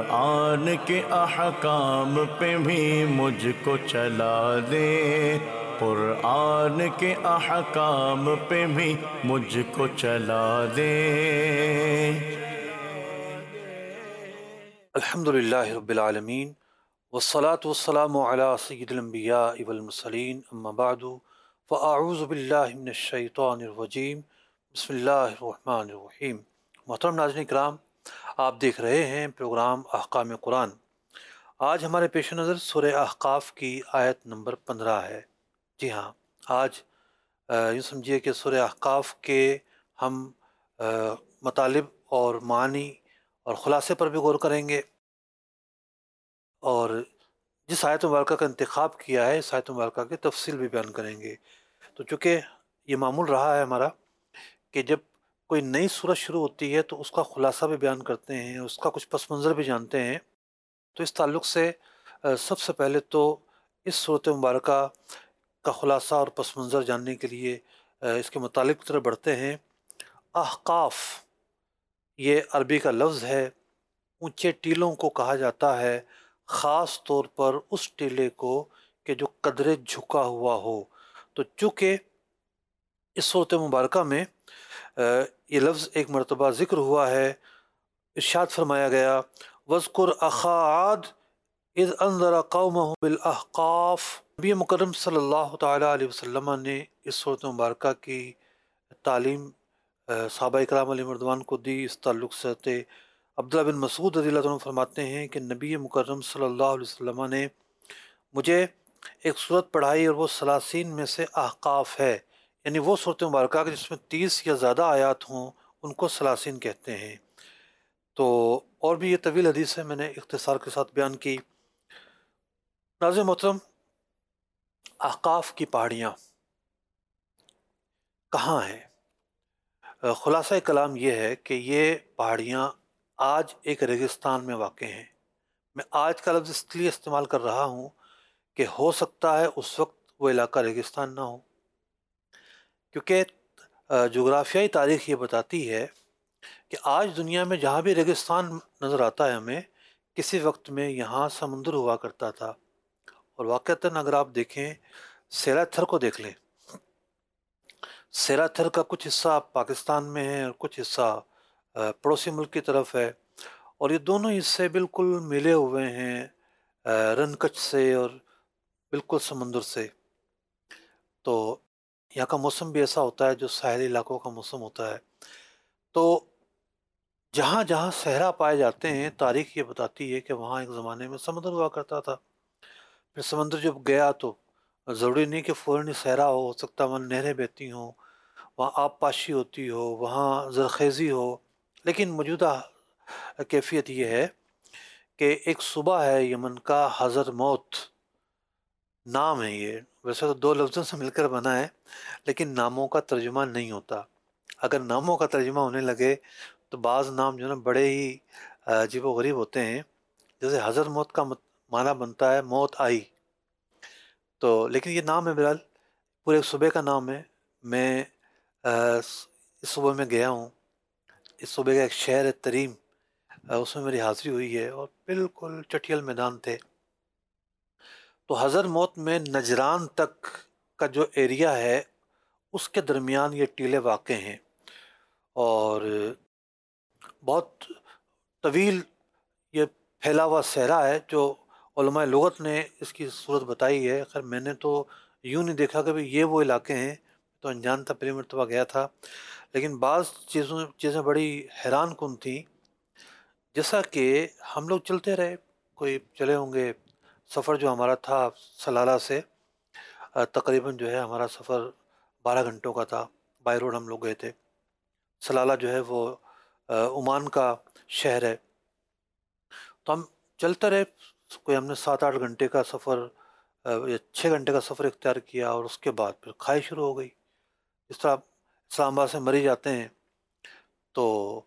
قرآن کے احکام پہ بھی مجھ کو چلا دے، قرآن کے احکام پہ بھی مجھ کو چلا دے۔ الحمدللہ رب العالمین والصلاة والسلام علی سید الانبیاء والمرسلین، اما بعد فاعوذ باللہ من الشیطان الرجیم، بسم اللہ الرحمن الرحیم۔ محترم ناظرین کرام، آپ دیکھ رہے ہیں پروگرام احکام قرآن۔ آج ہمارے پیش نظر سورہ احقاف کی آیت نمبر 15 ہے۔ جی ہاں، آج یوں سمجھیے کہ سورہ احقاف کے ہم مطالب اور معنی اور خلاصے پر بھی غور کریں گے، اور جس آیت مبارکہ کا انتخاب کیا ہے اس آیت مبارکہ کی تفصیل بھی بیان کریں گے۔ تو چونکہ یہ معمول رہا ہے ہمارا کہ جب کوئی نئی سورت شروع ہوتی ہے تو اس کا خلاصہ بھی بیان کرتے ہیں، اس کا کچھ پس منظر بھی جانتے ہیں۔ تو اس تعلق سے سب سے پہلے تو اس سورت مبارکہ کا خلاصہ اور پس منظر جاننے کے لیے اس کے مطالب کی طرف بڑھتے ہیں۔ احقاف یہ عربی کا لفظ ہے، اونچے ٹیلوں کو کہا جاتا ہے، خاص طور پر اس ٹیلے کو کہ جو قدرے جھکا ہوا ہو۔ تو چونکہ اس سورت مبارکہ میں یہ لفظ ایک مرتبہ ذکر ہوا ہے، ارشاد فرمایا گیا وَاذْكُرْ أَخَا عَادٍ اِذْ أَنذَرَ قَوْمَهُ بِالْأَحْقَافِ۔ نبی مکرم صلی اللہ تعالیٰ علیہ وسلم نے اس سورت مبارکہ کی تعلیم صحابہ اکرام علیہ مردوان کو دی۔ اس تعلق سے عبداللہ بن مسعود رضی اللہ عنہ فرماتے ہیں کہ نبی مکرم صلی اللہ علیہ وسلم نے مجھے ایک صورت پڑھائی اور وہ 30 میں سے احقاف ہے، یعنی وہ صورت مبارکہ جس میں 30 یا زیادہ آیات ہوں ان کو 30 کہتے ہیں۔ تو اور بھی یہ طویل حدیث ہے، میں نے اختصار کے ساتھ بیان کی۔ ناظرین محترم، احقاف کی پہاڑیاں کہاں ہیں؟ خلاصہ کلام یہ ہے کہ یہ پہاڑیاں آج ایک ریگستان میں واقع ہیں۔ میں آج کا لفظ اس لیے استعمال کر رہا ہوں کہ ہو سکتا ہے اس وقت وہ علاقہ ریگستان نہ ہو، کیونکہ جغرافیائی تاریخ یہ بتاتی ہے کہ آج دنیا میں جہاں بھی ریگستان نظر آتا ہے ہمیں، کسی وقت میں یہاں سمندر ہوا کرتا تھا۔ اور واقعتاً اگر آپ دیکھیں، سیرا تھر کو دیکھ لیں، سیرا تھر کا کچھ حصہ پاکستان میں ہے اور کچھ حصہ پڑوسی ملک کی طرف ہے، اور یہ دونوں حصے بالکل ملے ہوئے ہیں رنکچ سے اور بالکل سمندر سے۔ تو یہاں کا موسم بھی ایسا ہوتا ہے جو ساحلی علاقوں کا موسم ہوتا ہے۔ تو جہاں جہاں صحرا پائے جاتے ہیں، تاریخ یہ بتاتی ہے کہ وہاں ایک زمانے میں سمندر ہوا کرتا تھا۔ پھر سمندر جب گیا تو ضروری نہیں کہ فوراً صحرا ہو سکتا، وہاں نہریں بہتی ہوں، وہاں آب پاشی ہوتی ہو، وہاں زرخیزی ہو، لیکن موجودہ کیفیت یہ ہے کہ ایک صوبہ ہے یمن کا حضر موت نام ہے۔ یہ ویسے تو 2 لفظوں سے مل کر بنا ہے، لیکن ناموں کا ترجمہ نہیں ہوتا۔ اگر ناموں کا ترجمہ ہونے لگے تو بعض نام جو ہے نا بڑے ہی عجیب و غریب ہوتے ہیں۔ جیسے حضر موت کا معنی بنتا ہے موت آئی، تو لیکن یہ نام ہے، بہرحال پورے ایک صوبے کا نام ہے۔ میں اس صوبے میں گیا ہوں، اس صوبے کا ایک شہر ہے تریم، اس میں میری حاضری ہوئی ہے، اور بالکل چٹیل میدان تھے۔ تو حضر موت میں نجران تک کا جو ایریا ہے اس کے درمیان یہ ٹیلے واقع ہیں، اور بہت طویل یہ پھیلا ہوا صحرا ہے جو علماء لغت نے اس کی صورت بتائی ہے۔ خیر میں نے تو یوں نہیں دیکھا کہ یہ وہ علاقے ہیں، تو انجان تھا، پہلی مرتبہ گیا تھا، لیکن بعض چیزیں بڑی حیران کن تھیں۔ جیسا کہ ہم لوگ چلتے رہے، کوئی چلے ہوں گے، سفر جو ہمارا تھا سلالہ سے تقریباً جو ہے ہمارا سفر 12 گھنٹوں کا تھا، بائی روڈ ہم لوگ گئے تھے۔ سلالہ جو ہے وہ عمان کا شہر ہے۔ تو ہم چلتے رہے، کوئی ہم نے 7-8 گھنٹے کا سفر یا 6 گھنٹے کا سفر اختیار کیا، اور اس کے بعد پھر کھائی شروع ہو گئی۔ اس طرح اسلام آباد سے مری جاتے ہیں تو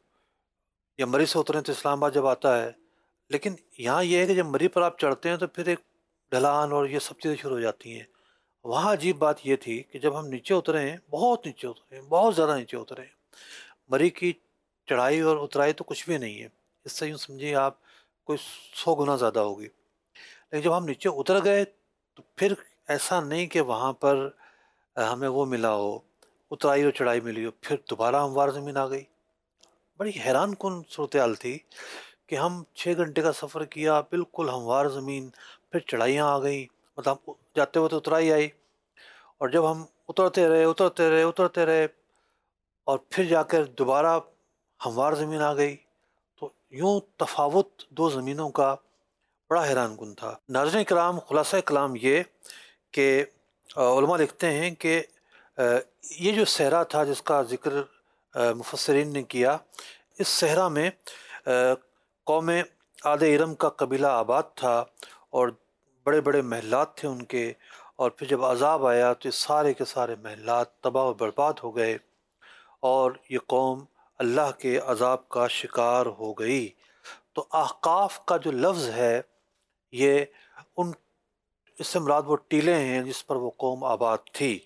یا مری سے اتریں تو اسلام آباد جب آتا ہے، لیکن یہاں یہ ہے کہ جب مری پر آپ چڑھتے ہیں تو پھر ایک ڈھلان اور یہ سب چیزیں شروع ہو جاتی ہیں۔ وہاں عجیب بات یہ تھی کہ جب ہم نیچے اترے ہیں، بہت نیچے اترے ہیں، بہت زیادہ نیچے اترے ہیں، مری کی چڑھائی اور اترائی تو کچھ بھی نہیں ہے۔ اس سے یوں سمجھیے آپ کوئی 100 گنا زیادہ ہوگی. لیکن جب ہم نیچے اتر گئے تو پھر ایسا نہیں کہ وہاں پر ہمیں وہ ملا ہو، اترائی اور چڑھائی ملی ہو، پھر دوبارہ ہموار زمین آ گئی. بڑی حیران کن صورتحال تھی کہ ہم 6 گھنٹے کا سفر کیا، بالکل ہموار زمین، پھر چڑھائیاں آ گئیں، مطلب جاتے ہوئے تو اترائی آئی، اور جب ہم اترتے رہے اور پھر جا کر دوبارہ ہموار زمین آ گئی، تو یوں تفاوت دو زمینوں کا بڑا حیران کن تھا. ناظرین کرام، خلاصہ کلام یہ کہ علماء لکھتے ہیں کہ یہ جو صحرا تھا جس کا ذکر مفسرین نے کیا، اس صحرا میں قوم عاد ارم کا قبیلہ آباد تھا اور بڑے بڑے محلات تھے ان کے، اور پھر جب عذاب آیا تو یہ سارے کے سارے محلات تباہ و برباد ہو گئے اور یہ قوم اللہ کے عذاب کا شکار ہو گئی. تو احقاف کا جو لفظ ہے یہ اس سے مراد وہ ٹیلے ہیں جس پر وہ قوم آباد تھی.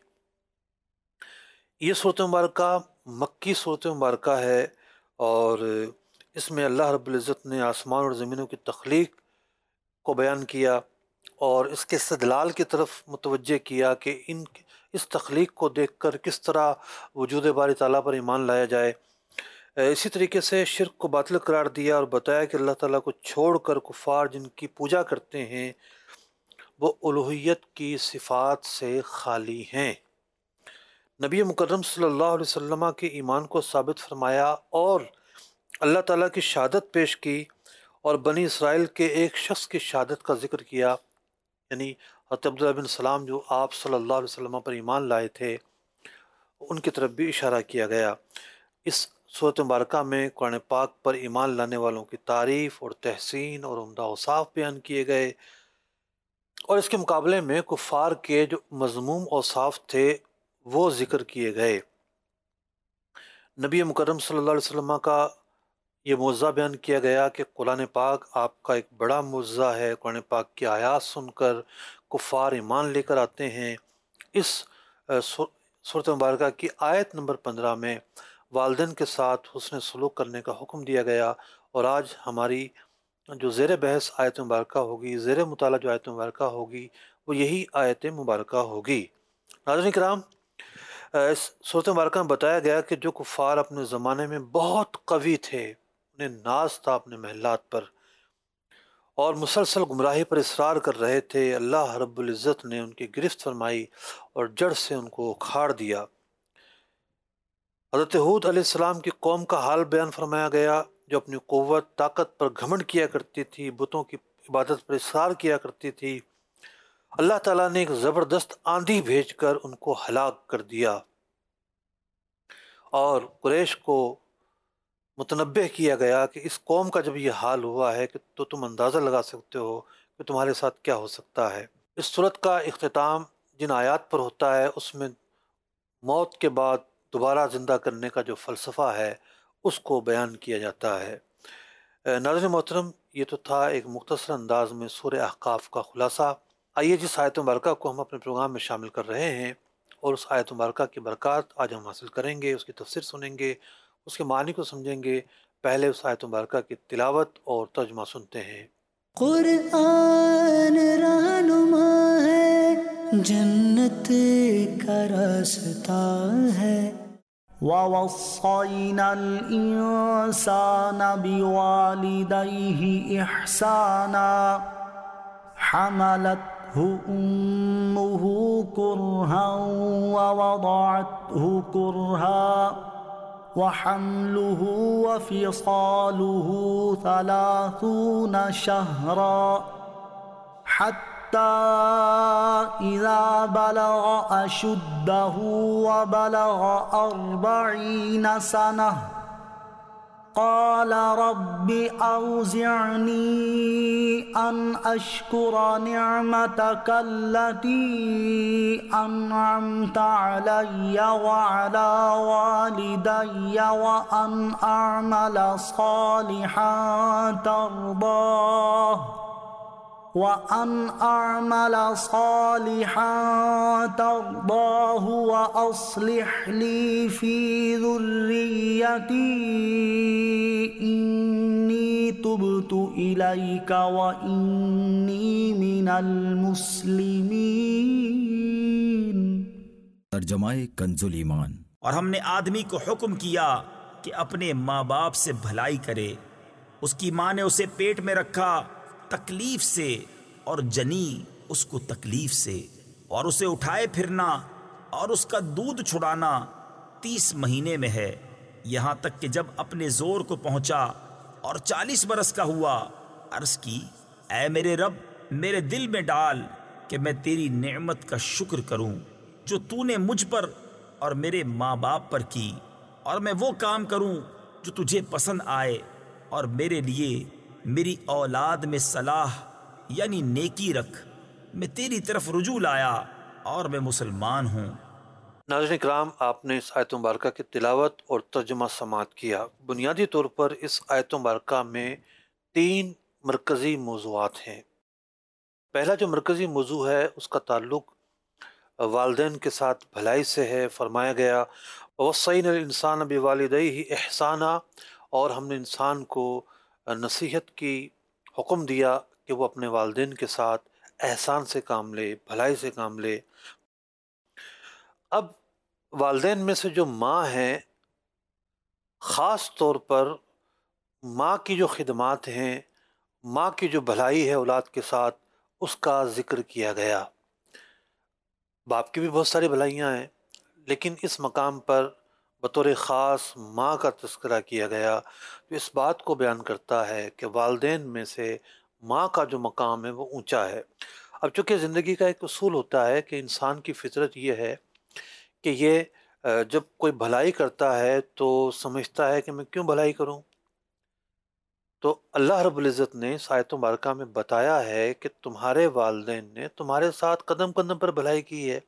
یہ صورت مبارکہ مکی صورت مبارکہ ہے، اور اس میں اللہ رب العزت نے آسمان اور زمینوں کی تخلیق کو بیان کیا اور اس کے استدلال کی طرف متوجہ کیا کہ اس تخلیق کو دیکھ کر کس طرح وجود باری تعالیٰ پر ایمان لایا جائے. اسی طریقے سے شرک کو باطل قرار دیا اور بتایا کہ اللہ تعالیٰ کو چھوڑ کر کفار جن کی پوجا کرتے ہیں وہ الوہیت کی صفات سے خالی ہیں. نبی مکرم صلی اللہ علیہ وسلم کے ایمان کو ثابت فرمایا اور اللہ تعالیٰ کی شہادت پیش کی اور بنی اسرائیل کے ایک شخص کی شہادت کا ذکر کیا، یعنی حضرت عبداللہ بن سلام جو آپ صلی اللہ علیہ وسلم پر ایمان لائے تھے، ان کی طرف بھی اشارہ کیا گیا. اس صورت مبارکہ میں قرآن پاک پر ایمان لانے والوں کی تعریف اور تحسین اور عمدہ اوصاف بیان کیے گئے، اور اس کے مقابلے میں کفار کے جو مذموم اوصاف تھے وہ ذکر کیے گئے. نبی مکرم صلی اللہ علیہ وسلم کا یہ معجزہ بیان کیا گیا کہ قرآن پاک آپ کا ایک بڑا معجزہ ہے. قرآن پاک کی آیات سن کر کفار ایمان لے کر آتے ہیں. اس سورۃ مبارکہ کی آیت نمبر 15 میں والدین کے ساتھ حسن سلوک کرنے کا حکم دیا گیا، اور آج ہماری جو زیر بحث آیت مبارکہ ہوگی، زیر مطالعہ جو آیت مبارکہ ہوگی، وہ یہی آیت مبارکہ ہوگی. ناظرین کرام، اس صورت مبارکہ میں بتایا گیا کہ جو کفار اپنے زمانے میں بہت قوی تھے، انہیں ناز تھا اپنے محلات پر اور مسلسل گمراہی پر اصرار کر رہے تھے، اللہ رب العزت نے ان کی گرفت فرمائی اور جڑ سے ان کو اکھاڑ دیا. حضرت ہود علیہ السلام کی قوم کا حال بیان فرمایا گیا جو اپنی قوت طاقت پر گھمنڈ کیا کرتی تھی، بتوں کی عبادت پر اصرار کیا کرتی تھی. اللہ تعالیٰ نے ایک زبردست آندھی بھیج کر ان کو ہلاک کر دیا اور قریش کو متنبہ کیا گیا کہ اس قوم کا جب یہ حال ہوا ہے کہ تو تم اندازہ لگا سکتے ہو کہ تمہارے ساتھ کیا ہو سکتا ہے. اس صورت کا اختتام جن آیات پر ہوتا ہے اس میں موت کے بعد دوبارہ زندہ کرنے کا جو فلسفہ ہے اس کو بیان کیا جاتا ہے. ناظرین محترم، یہ تو تھا ایک مختصر انداز میں سورہ احقاف کا خلاصہ. آئیے جس آیت مبارکہ کو ہم اپنے پروگرام میں شامل کر رہے ہیں اور اس آیت مبارکہ کی برکات آج ہم حاصل کریں گے، اس کی تفسیر سنیں گے، اس کے معنی کو سمجھیں گے. پہلے اس آیت مبارکہ کی تلاوت اور ترجمہ سنتے ہیں. قرآن رہنما ہے، جنت کا راستہ ہے. وَوَصَّيْنَا الْإِنسَانَ بِوَالِدَيْهِ إِحْسَانًا حملته أمه كرها ووضعته كرها وحمله وفصاله 30 شهرا حتى إذا بلغ أشده وبلغ 40 سنة قال رب أوزعني أن أشكر نعمتك التي أنعمت علي وعلى والدي وأن أعمل صالحا ترضاه وأصلح لي في ذريتي إني تبت إليك وإني من المسلمين۔ ترجمہ کنز ایمان۔ اور ہم نے آدمی کو حکم کیا کہ اپنے ماں باپ سے بھلائی کرے۔ اس کی ماں نے اسے پیٹ میں رکھا تکلیف سے اور جنی اس کو تکلیف سے، اور اسے اٹھائے پھرنا اور اس کا دودھ چھڑانا 30 مہینے میں ہے، یہاں تک کہ جب اپنے زور کو پہنچا اور 40 برس کا ہوا۔ عرض کی، اے میرے رب، میرے دل میں ڈال کہ میں تیری نعمت کا شکر کروں جو تو نے مجھ پر اور میرے ماں باپ پر کی، اور میں وہ کام کروں جو تجھے پسند آئے، اور میرے لیے میری اولاد میں صلاح یعنی نیکی رکھ۔ میں تیری طرف رجوع لایا اور میں مسلمان ہوں۔ ناظرین کرام، آپ نے اس آیت مبارکہ کی تلاوت اور ترجمہ سماعت کیا۔ بنیادی طور پر اس آیت مبارکہ میں 3 مرکزی موضوعات ہیں۔ پہلا جو مرکزی موضوع ہے اس کا تعلق والدین کے ساتھ بھلائی سے ہے۔ فرمایا گیا وَوَصَّيْنَا الْإِنسَانَ بِوَالِدَيْهِ إِحْسَانًا، اور ہم نے انسان کو نصیحت کی، حکم دیا کہ وہ اپنے والدین کے ساتھ احسان سے کام لے، بھلائی سے کام لے۔ اب والدین میں سے جو ماں ہیں، خاص طور پر ماں کی جو خدمات ہیں، ماں کی جو بھلائی ہے اولاد کے ساتھ، اس کا ذکر کیا گیا۔ باپ کی بھی بہت ساری بھلائیاں ہیں، لیکن اس مقام پر بطور خاص ماں کا تذکرہ کیا گیا، جو اس بات کو بیان کرتا ہے کہ والدین میں سے ماں کا جو مقام ہے وہ اونچا ہے۔ اب چونکہ زندگی کا ایک اصول ہوتا ہے کہ انسان کی فطرت یہ ہے کہ یہ جب کوئی بھلائی کرتا ہے تو سمجھتا ہے کہ میں کیوں بھلائی کروں۔ تو اللہ رب العزت نے اس آیت مبارکہ میں بتایا ہے کہ تمہارے والدین نے تمہارے ساتھ قدم قدم پر بھلائی کی ہے۔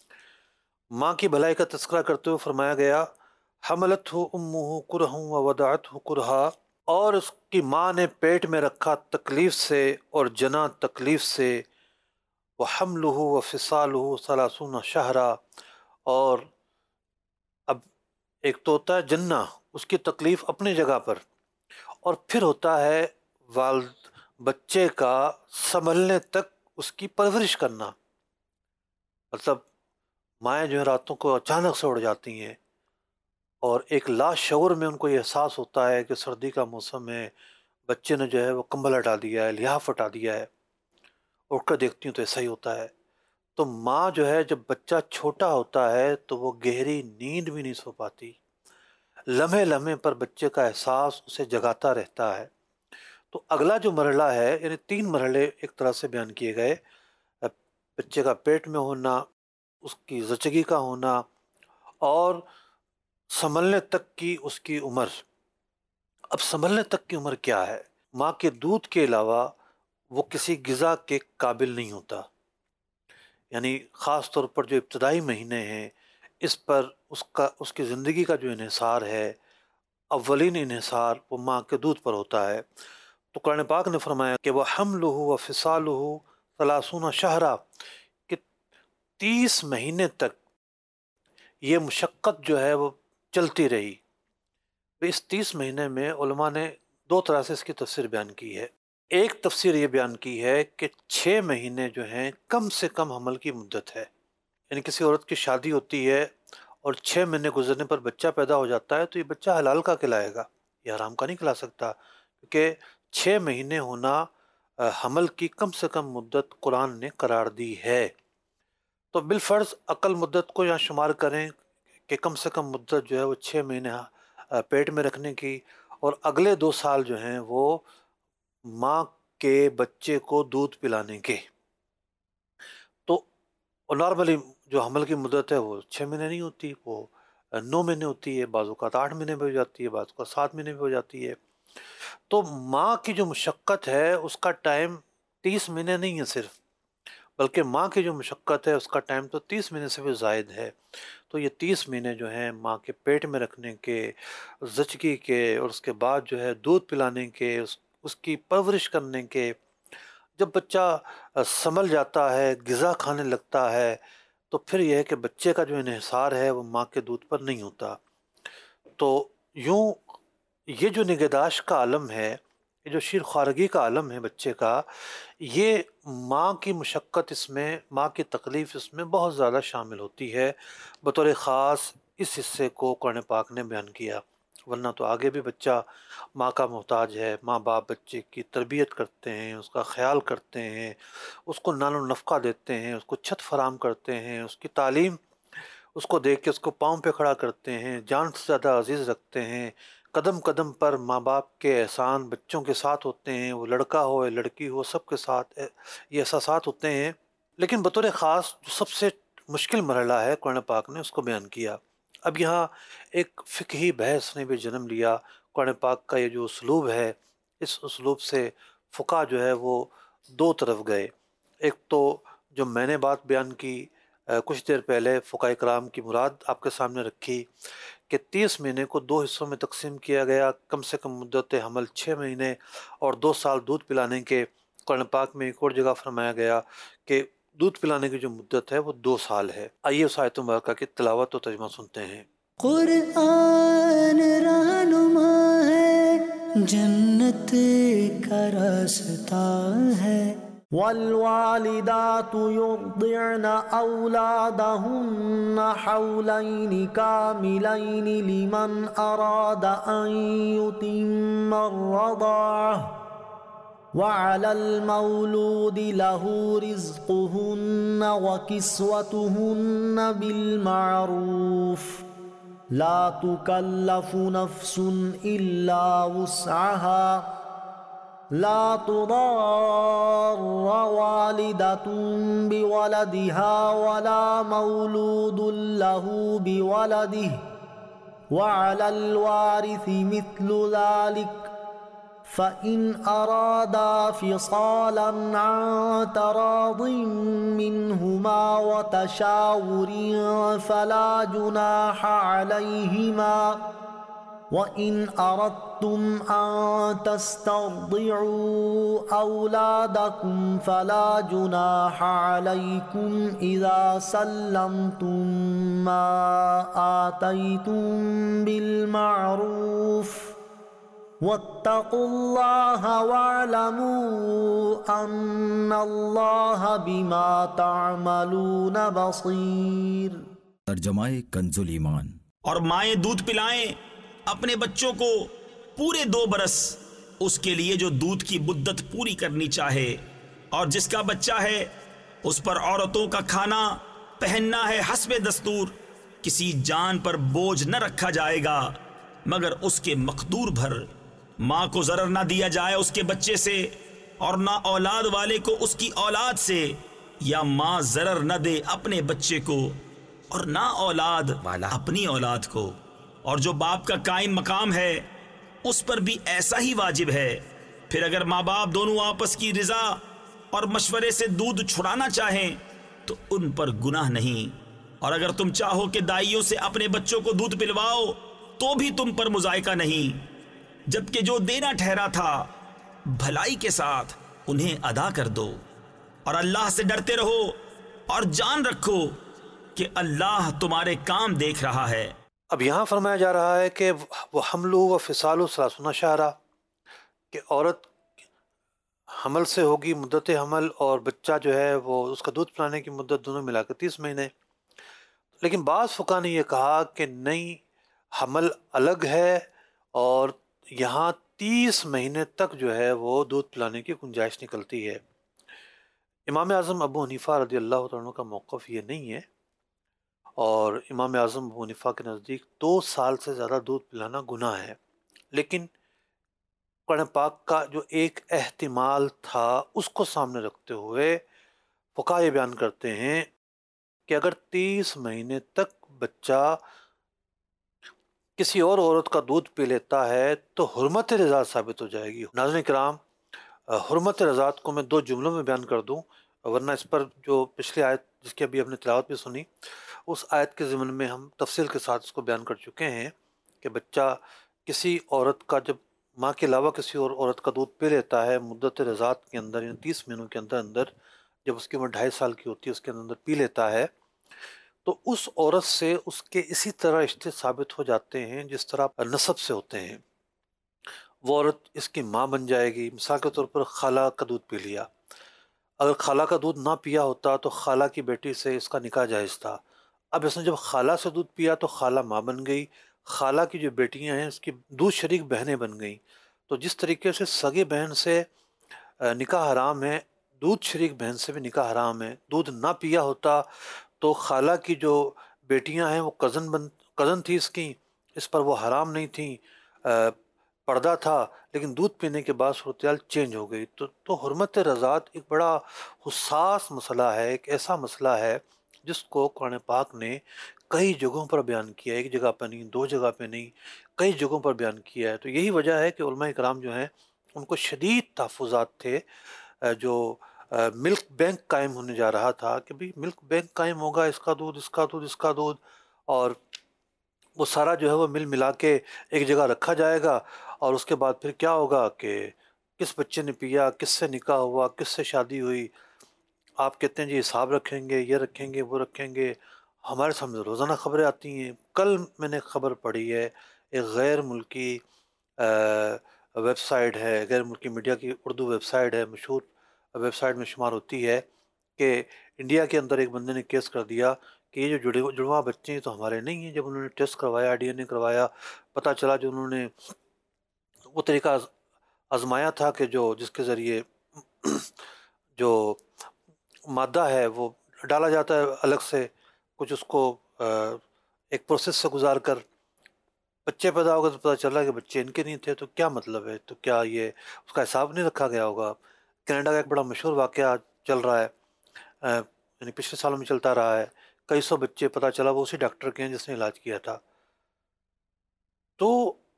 ماں کی بھلائی کا تذکرہ کرتے ہوئے فرمایا گیا حملتہ امہ کرہا ووضعتہ کرہا، اور اس کی ماں نے پیٹ میں رکھا تکلیف سے اور جنا تکلیف سے، وحملہ وفصالہ 30 شہرا، اور اب ایک تو ہوتا ہے جنہ، اس کی تکلیف اپنی جگہ پر، اور پھر ہوتا ہے بچے کا سنبھلنے تک اس کی پرورش کرنا۔ مطلب مائیں جو ہے راتوں کو اچانک سے اڑ جاتی ہیں اور ایک لا شعور میں ان کو یہ احساس ہوتا ہے کہ سردی کا موسم ہے، بچے نے جو ہے وہ کمبل ہٹا دیا ہے، لحاف ہٹا دیا ہے، اٹھ کر دیکھتی ہوں تو ایسا ہی ہوتا ہے۔ تو ماں جو ہے جب بچہ چھوٹا ہوتا ہے تو وہ گہری نیند بھی نہیں سو پاتی، لمحے لمحے پر بچے کا احساس اسے جگاتا رہتا ہے۔ تو اگلا جو مرحلہ ہے، یعنی 3 مرحلے ایک طرح سے بیان کیے گئے، بچے کا پیٹ میں ہونا، اس کی زچگی کا ہونا، اور سنبھلنے تک کی اس کی عمر۔ اب سنبھلنے تک کی عمر کیا ہے؟ ماں کے دودھ کے علاوہ وہ کسی غذا کے قابل نہیں ہوتا، یعنی خاص طور پر جو ابتدائی مہینے ہیں اس پر اس کی زندگی کا جو انحصار ہے، اولین انحصار وہ ماں کے دودھ پر ہوتا ہے۔ تو قرآن پاک نے فرمایا کہ وہ حملہ و فصالہ 30 شہرا، کہ 30 مہینے تک یہ مشقت جو ہے وہ چلتی رہی۔ اس 30 مہینے میں علماء نے 2 طرح سے اس کی تفسیر بیان کی ہے۔ ایک تفسیر یہ بیان کی ہے کہ 6 مہینے جو ہیں کم سے کم حمل کی مدت ہے، یعنی کسی عورت کی شادی ہوتی ہے اور 6 مہینے گزرنے پر بچہ پیدا ہو جاتا ہے تو یہ بچہ حلال کا کھلائے گا، یہ حرام کا نہیں کھلا سکتا، کیونکہ 6 مہینے ہونا حمل کی کم سے کم مدت قرآن نے قرار دی ہے۔ تو بالفرض عقل مدت کو یہاں شمار کریں کہ کم سے کم مدت جو ہے وہ 6 مہینے پیٹ میں رکھنے کی، اور اگلے 2 سال جو ہیں وہ ماں کے بچے کو دودھ پلانے کے۔ تو نارملی جو حمل کی مدت ہے وہ 6 مہینے نہیں ہوتی، وہ 9 مہینے ہوتی ہے، بعض اوقات 8 مہینے بھی ہو جاتی ہے، بعض اوقات 7 مہینے بھی ہو جاتی ہے۔ تو ماں کی جو مشقت ہے اس کا ٹائم 30 مہینے نہیں ہے صرف، بلکہ ماں کی جو مشقت ہے اس کا ٹائم تو 30 مہینے سے بھی زائد ہے۔ تو یہ 30 مہینے جو ہیں ماں کے پیٹ میں رکھنے کے، زچگی کے، اور اس کے بعد جو ہے دودھ پلانے کے، اس کی پرورش کرنے کے، جب بچہ سنبھل جاتا ہے، غذا کھانے لگتا ہے، تو پھر یہ ہے کہ بچے کا جو انحصار ہے وہ ماں کے دودھ پر نہیں ہوتا۔ تو یوں یہ جو نگہداشت کا عالم ہے یہ جو شیر خوارگی کا عالم ہے بچے کا، یہ ماں کی مشقت اس میں، ماں کی تکلیف اس میں بہت زیادہ شامل ہوتی ہے۔ بطور خاص اس حصے کو قرآن پاک نے بیان کیا، ورنہ تو آگے بھی بچہ ماں کا محتاج ہے، ماں باپ بچے کی تربیت کرتے ہیں، اس کا خیال کرتے ہیں، اس کو نان و نفقہ دیتے ہیں، اس کو چھت فراہم کرتے ہیں، اس کی تعلیم اس کو دیکھ کے اس کو پاؤں پہ کھڑا کرتے ہیں، جان سے زیادہ عزیز رکھتے ہیں۔ قدم قدم پر ماں باپ کے احسان بچوں کے ساتھ ہوتے ہیں، وہ لڑکا ہو یا لڑکی ہو، سب کے ساتھ یہ احساسات ہوتے ہیں۔ لیکن بطور خاص جو سب سے مشکل مرحلہ ہے قرآن پاک نے اس کو بیان کیا۔ اب یہاں ایک فقہی بحث نے بھی جنم لیا۔ قرآن پاک کا یہ جو اسلوب ہے، اس اسلوب سے فقہ جو ہے وہ دو طرف گئے۔ ایک تو جو میں نے بات بیان کی کچھ دیر پہلے، فقہاء کرام کی مراد آپ کے سامنے رکھی کہ 30 مہینے کو 2 حصوں میں تقسیم کیا گیا، کم سے کم مدت حمل 6 مہینے اور 2 سال دودھ پلانے کے۔ قرآن پاک میں ایک اور جگہ فرمایا گیا کہ دودھ پلانے کی جو مدت ہے وہ 2 سال ہے۔ آئیے اس آیت مبارکہ کی تلاوت و ترجمہ سنتے ہیں۔ قرآن رہنما ہے، جنت کا راستہ ہے۔ والوالدات يرضعن أولادهن حولين كاملين لمن أراد أن يتم الرضاعة وعلى المولود له رزقهن وكسوتهن بالمعروف لا تكلف نفس إلا وسعها لا تضار والدة بولدها ولا مولود له بولده وعلى الوارث مثل ذلك فإن أرادا فصالا عن تراض منهما وتشاور فلا جناح عليهما وَإِنْ أَرَدْتُمْ أَن تَسْتَرْضِعُوا أَوْلَادَكُمْ فَلَا جُنَاحَ عَلَيْكُمْ إِذَا سَلَّمْتُم مَّا آتَيْتُم بِالْمَعْرُوفِ وَاتَّقُوا اللَّهَ وَاعْلَمُوا أَنَّ اللَّهَ بِمَا تَعْمَلُونَ بَصِيرٌ۔ ترجمہ کنز ایمان۔ اور مائیں دودھ پلائیں اپنے بچوں کو پورے 2 برس، اس کے لیے جو دودھ کی مدت پوری کرنی چاہے، اور جس کا بچہ ہے اس پر عورتوں کا کھانا پہننا ہے حسب دستور۔ کسی جان پر بوجھ نہ رکھا جائے گا مگر اس کے مقدور بھر۔ ماں کو ضرر نہ دیا جائے اس کے بچے سے، اور نہ اولاد والے کو اس کی اولاد سے، یا ماں ضرر نہ دے اپنے بچے کو اور نہ اولاد والا اپنی اولاد کو۔ اور جو باپ کا قائم مقام ہے اس پر بھی ایسا ہی واجب ہے۔ پھر اگر ماں باپ دونوں آپس کی رضا اور مشورے سے دودھ چھڑانا چاہیں تو ان پر گناہ نہیں، اور اگر تم چاہو کہ دائیوں سے اپنے بچوں کو دودھ پلواؤ تو بھی تم پر مذائقہ نہیں، جبکہ جو دینا ٹھہرا تھا بھلائی کے ساتھ انہیں ادا کر دو، اور اللہ سے ڈرتے رہو اور جان رکھو کہ اللہ تمہارے کام دیکھ رہا ہے۔ اب یہاں فرمایا جا رہا ہے کہ وہ حمل و فصال ثلاثون شہرا، کہ عورت حمل سے ہوگی مدت حمل، اور بچہ جو ہے وہ اس کا دودھ پلانے کی مدت دونوں ملا کر 30 مہینے۔ لیکن بعض فقہاء نے یہ کہا کہ نہیں، حمل الگ ہے اور یہاں 30 مہینے تک جو ہے وہ دودھ پلانے کی گنجائش نکلتی ہے۔ امام اعظم ابو حنیفہ رضی اللہ عنہ کا موقف یہ نہیں ہے، اور امام اعظم ابو حنیفہ کے نزدیک 2 سال سے زیادہ دودھ پلانا گناہ ہے۔ لیکن قرآن پاک کا جو ایک احتمال تھا اس کو سامنے رکھتے ہوئے فقہاء یہ بیان کرتے ہیں کہ اگر 30 مہینے تک بچہ کسی اور عورت کا دودھ پی لیتا ہے تو حرمت رضاعت ثابت ہو جائے گی۔ ناظرین کرام، حرمت رضاعت کو میں 2 جملوں میں بیان کر دوں، ورنہ اس پر جو پچھلی آیت جس کی ابھی ہم نے تلاوت بھی سنی، اس آیت کے ضمن میں ہم تفصیل کے ساتھ اس کو بیان کر چکے ہیں کہ بچہ کسی عورت کا جب ماں کے علاوہ کسی اور عورت کا دودھ پی لیتا ہے مدت رضاعت کے اندر، یعنی 30 مہینوں کے اندر جب اس کی عمر 2.5 سال کی ہوتی ہے اس کے اندر پی لیتا ہے، تو اس عورت سے اس کے اسی طرح رشتے ثابت ہو جاتے ہیں جس طرح نسب سے ہوتے ہیں۔ وہ عورت اس کی ماں بن جائے گی۔ مثال کے طور پر خالہ کا دودھ پی لیا، اگر خالہ کا دودھ نہ پیا ہوتا تو خالہ کی بیٹی سے اس کا نکاح جائز تھا۔ اب اس نے جب خالہ سے دودھ پیا تو خالہ ماں بن گئی، خالہ کی جو بیٹیاں ہیں اس کی دودھ شریک بہنیں بن گئیں۔ تو جس طریقے سے سگے بہن سے نکاح حرام ہے، دودھ شریک بہن سے بھی نکاح حرام ہے۔ دودھ نہ پیا ہوتا تو خالہ کی جو بیٹیاں ہیں وہ کزن تھی اس پر وہ حرام نہیں تھیں، پردہ تھا، لیکن دودھ پینے کے بعد صورتحال چینج ہو گئی۔ تو حرمت رضاعت ایک بڑا حساس مسئلہ ہے، ایک ایسا مسئلہ ہے جس کو قرآن پاک نے کئی جگہوں پر بیان کیا ہے، ایک جگہ پہ نہیں، دو جگہ پہ نہیں، کئی جگہوں پر بیان کیا ہے۔ تو یہی وجہ ہے کہ علماء کرام جو ہیں ان کو شدید تحفظات تھے۔ جو ملک بینک قائم ہونے جا رہا تھا کہ بھی ملک بینک قائم ہوگا، اس کا دودھ، اس کا دودھ، اس کا دودھ، اور وہ سارا جو ہے وہ مل ملا کے ایک جگہ رکھا جائے گا، اور اس کے بعد پھر کیا ہوگا کہ کس بچے نے پیا، کس سے نکاح ہوا، کس سے شادی ہوئی، آپ کہتے ہیں جی حساب رکھیں گے، یہ رکھیں گے، وہ رکھیں گے۔ ہمارے سامنے روزانہ خبریں آتی ہیں۔ کل میں نے خبر پڑھی ہے، ایک غیر ملکی ویب سائٹ ہے، غیر ملکی میڈیا کی اردو ویب سائٹ ہے، مشہور ویب سائٹ میں شمار ہوتی ہے، کہ انڈیا کے اندر ایک بندے نے کیس کر دیا کہ یہ جو جڑواں بچے ہیں تو ہمارے نہیں ہیں۔ جب انہوں نے ٹیسٹ کروایا، ڈی این اے کروایا، پتہ چلا جو انہوں نے وہ طریقہ آزمایا تھا کہ جس کے ذریعے جو مادہ ہے وہ ڈالا جاتا ہے الگ سے، کچھ اس کو ایک پروسیس سے گزار کر بچے پیدا ہو گئے، تو پتہ چلا کہ بچے ان کے نہیں تھے۔ تو کیا مطلب ہے؟ تو کیا یہ اس کا حساب نہیں رکھا گیا ہوگا؟ کینیڈا کا ایک بڑا مشہور واقعہ چل رہا ہے، یعنی پچھلے سالوں میں چلتا رہا ہے، کئی سو بچے پتہ چلا وہ اسی ڈاکٹر کے ہیں جس نے علاج کیا تھا۔ تو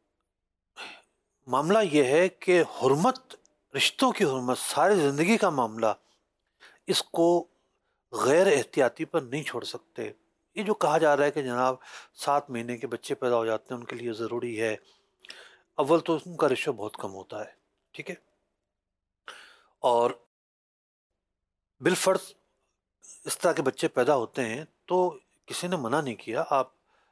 معاملہ یہ ہے کہ حرمت، رشتوں کی حرمت، ساری زندگی کا معاملہ، اس کو غیر احتیاطی پر نہیں چھوڑ سکتے۔ یہ جو کہا جا رہا ہے کہ جناب 7 مہینے کے بچے پیدا ہو جاتے ہیں ان کے لیے ضروری ہے، اول تو ان کا ریشو بہت کم ہوتا ہے، ٹھیک ہے، اور بالفرض اس طرح کے بچے پیدا ہوتے ہیں تو کسی نے منع نہیں کیا، آپ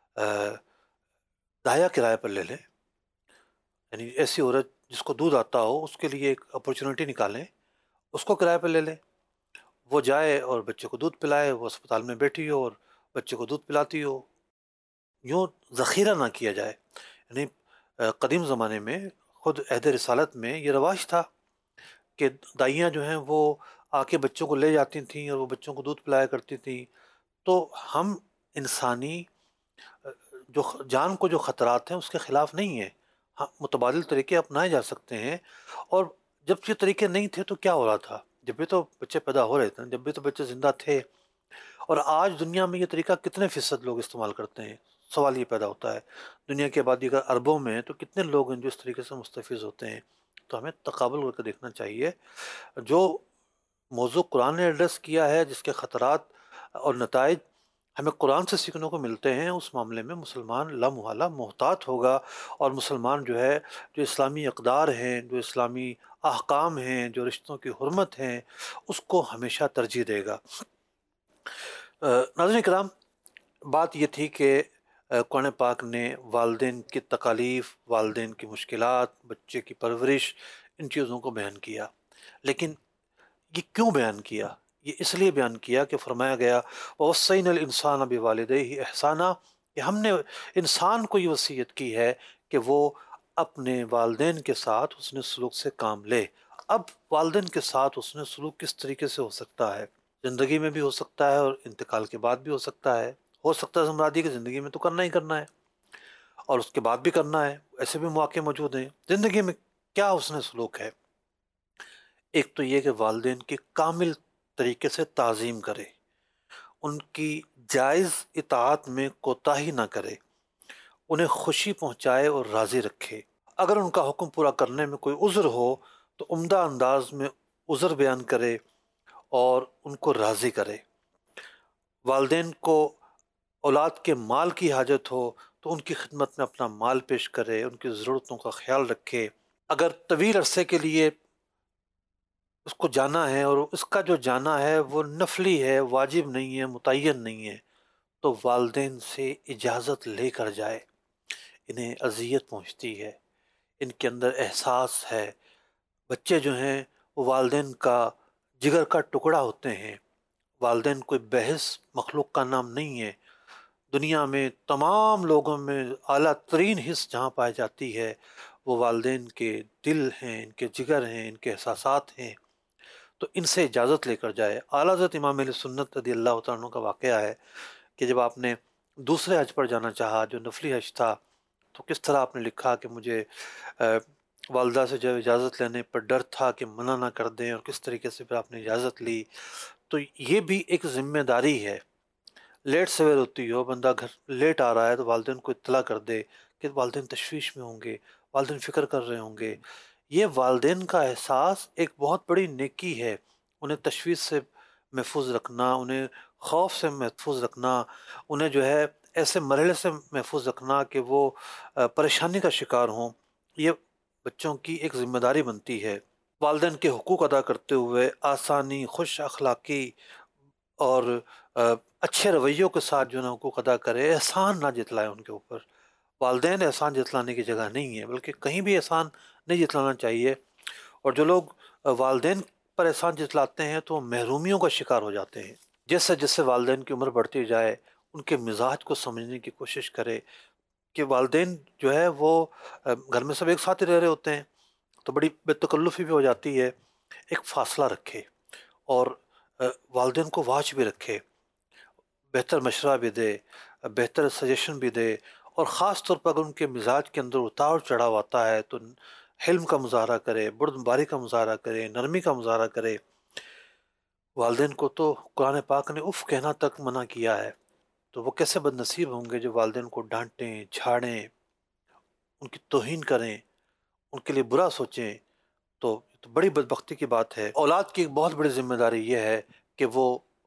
داہیا کرائے پر لے لیں، یعنی ایسی عورت جس کو دودھ آتا ہو اس کے لیے ایک اپرچونٹی نکالیں، اس کو کرائے پر لے لیں، وہ جائے اور بچے کو دودھ پلائے، وہ اسپتال میں بیٹھی ہو اور بچے کو دودھ پلاتی ہو، یوں ذخیرہ نہ کیا جائے۔ یعنی قدیم زمانے میں خود عہد رسالت میں یہ رواج تھا کہ دائیاں جو ہیں وہ آ کے بچوں کو لے جاتی تھیں اور وہ بچوں کو دودھ پلایا کرتی تھیں۔ تو ہم انسانی جو جان کو جو خطرات ہیں اس کے خلاف نہیں ہیں، ہاں متبادل طریقے اپنائے جا سکتے ہیں۔ اور جب یہ طریقے نہیں تھے تو کیا ہو رہا تھا؟ جب بھی تو بچے پیدا ہو رہے تھے، جب بھی تو بچے زندہ تھے، اور آج دنیا میں یہ طریقہ کتنے فیصد لوگ استعمال کرتے ہیں؟ سوال یہ پیدا ہوتا ہے، دنیا کی آبادی اگر اربوں میں ہے تو کتنے لوگ ہیں جو اس طریقے سے مستفیض ہوتے ہیں؟ تو ہمیں تقابل کر کے دیکھنا چاہیے۔ جو موضوع قرآن نے ایڈریس کیا ہے، جس کے خطرات اور نتائج ہمیں قرآن سے سیکھنے کو ملتے ہیں، اس معاملے میں مسلمان لامحالہ محتاط ہوگا، اور مسلمان جو ہے، جو اسلامی اقدار ہیں، جو اسلامی احکام ہیں، جو رشتوں کی حرمت ہیں، اس کو ہمیشہ ترجیح دے گا۔ ناظرین کرام، بات یہ تھی کہ قرآن پاک نے والدین کی تکالیف، والدین کی مشکلات، بچے کی پرورش، ان چیزوں کو بیان کیا، لیکن یہ کیوں بیان کیا؟ یہ اس لیے بیان کیا کہ فرمایا گیا وَوَصَّيْنَا الْإِنسَانَ بِوَالِدَيْهِ إِحْسَانًا، کہ ہم نے انسان کو یہ وصیت کی ہے کہ وہ اپنے والدین کے ساتھ حسن سلوک سے کام لے۔ اب والدین کے ساتھ حسن سلوک کس طریقے سے ہو سکتا ہے؟ زندگی میں بھی ہو سکتا ہے اور انتقال کے بعد بھی ہو سکتا ہے مرادی کہ زندگی میں تو کرنا ہی کرنا ہے اور اس کے بعد بھی کرنا ہے، ایسے بھی مواقع موجود ہیں۔ زندگی میں کیا حسن سلوک ہے؟ ایک تو یہ کہ والدین کی کامل طریقے سے تعظیم کرے، ان کی جائز اطاعت میں کوتاہی نہ کرے، انہیں خوشی پہنچائے اور راضی رکھے۔ اگر ان کا حکم پورا کرنے میں کوئی عذر ہو تو عمدہ انداز میں عذر بیان کرے اور ان کو راضی کرے۔ والدین کو اولاد کے مال کی حاجت ہو تو ان کی خدمت میں اپنا مال پیش کرے، ان کی ضرورتوں کا خیال رکھے۔ اگر طویل عرصے کے لیے اس کو جانا ہے اور اس کا جو جانا ہے وہ نفلی ہے، واجب نہیں ہے، متعین نہیں ہے، تو والدین سے اجازت لے کر جائے۔ انہیں اذیت پہنچتی ہے، ان کے اندر احساس ہے۔ بچے جو ہیں وہ والدین کا جگر کا ٹکڑا ہوتے ہیں۔ والدین کوئی بحث مخلوق کا نام نہیں ہے۔ دنیا میں تمام لوگوں میں اعلیٰ ترین حص جہاں پائی جاتی ہے وہ والدین کے دل ہیں، ان کے جگر ہیں، ان کے احساسات ہیں۔ تو ان سے اجازت لے کر جائے۔ اعلیٰ حضرت امام اہل سنت رضی اللہ تعالیٰ عنہ کا واقعہ ہے کہ جب آپ نے دوسرے حج پر جانا چاہا جو نفلی حج تھا، تو کس طرح آپ نے لکھا کہ مجھے والدہ سے جو اجازت لینے پر ڈر تھا کہ منع نہ کر دیں، اور کس طریقے سے پھر آپ نے اجازت لی۔ تو یہ بھی ایک ذمہ داری ہے۔ لیٹ سویر ہوتی ہو، بندہ گھر لیٹ آ رہا ہے تو والدین کو اطلاع کر دے کہ والدین تشویش میں ہوں گے، والدین فکر کر رہے ہوں گے۔ یہ والدین کا احساس ایک بہت بڑی نیکی ہے، انہیں تشویش سے محفوظ رکھنا، انہیں خوف سے محفوظ رکھنا، انہیں جو ہے ایسے مرحلے سے محفوظ رکھنا کہ وہ پریشانی کا شکار ہوں۔ یہ بچوں کی ایک ذمہ داری بنتی ہے۔ والدین کے حقوق ادا کرتے ہوئے آسانی، خوش اخلاقی اور اچھے رویوں کے ساتھ جو ہے حقوق ادا کرے، احسان نہ جتلائے ان کے اوپر۔ والدین احسان جتلانے کی جگہ نہیں ہے، بلکہ کہیں بھی احسان نہیں جتلانا چاہیے۔ اور جو لوگ والدین پر احسان جتلاتے ہیں تو وہ محرومیوں کا شکار ہو جاتے ہیں۔ جیسے جیسے والدین کی عمر بڑھتی جائے ان کے مزاج کو سمجھنے کی کوشش کرے کہ والدین جو ہے وہ گھر میں سب ایک ساتھ ہی رہ رہے ہوتے ہیں تو بڑی بے تکلفی بھی ہو جاتی ہے۔ ایک فاصلہ رکھے اور والدین کو واچ بھی رکھے، بہتر مشورہ بھی دے، بہتر سجیشن بھی دے، اور خاص طور پر اگر ان کے مزاج کے اندر اتار چڑھاؤ آتا ہے تو حلم کا مظاہرہ کرے، بردباری کا مظاہرہ کرے، نرمی کا مظاہرہ کرے۔ والدین کو تو قرآن پاک نے اف کہنا تک منع کیا ہے، تو وہ کیسے بد نصیب ہوں گے جو والدین کو ڈانٹیں، جھاڑیں، ان کی توہین کریں، ان کے لیے برا سوچیں۔ تو بڑی بدبختی کی بات ہے۔ اولاد کی ایک بہت بڑی ذمہ داری یہ ہے کہ وہ